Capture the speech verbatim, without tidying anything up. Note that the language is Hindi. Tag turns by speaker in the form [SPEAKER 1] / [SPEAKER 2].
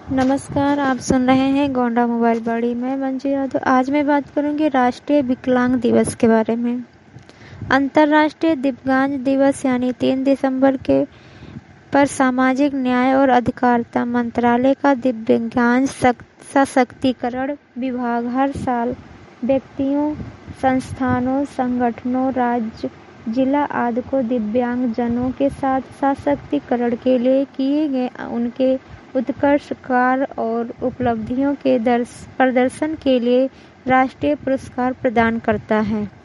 [SPEAKER 1] नमस्कार, आप सुन रहे हैं गोंडा मोबाइल बाड़ी में मंजू यादव। आज मैं बात करूंगी राष्ट्रीय विकलांग दिवस के बारे में। अंतर्राष्ट्रीय दिव्यांग दिवस यानी तीन दिसंबर के पर सामाजिक न्याय और अधिकारिता मंत्रालय का दिव्यांग सशक्तिकरण विभाग हर साल व्यक्तियों, संस्थानों, संगठनों, राज्य, जिला आदि को दिव्यांग जनों के साथ सशक्तिकरण के लिए किए गए उनके उत्कृष्ट कार्य और उपलब्धियों के प्रदर्शन के लिए राष्ट्रीय पुरस्कार प्रदान करता है।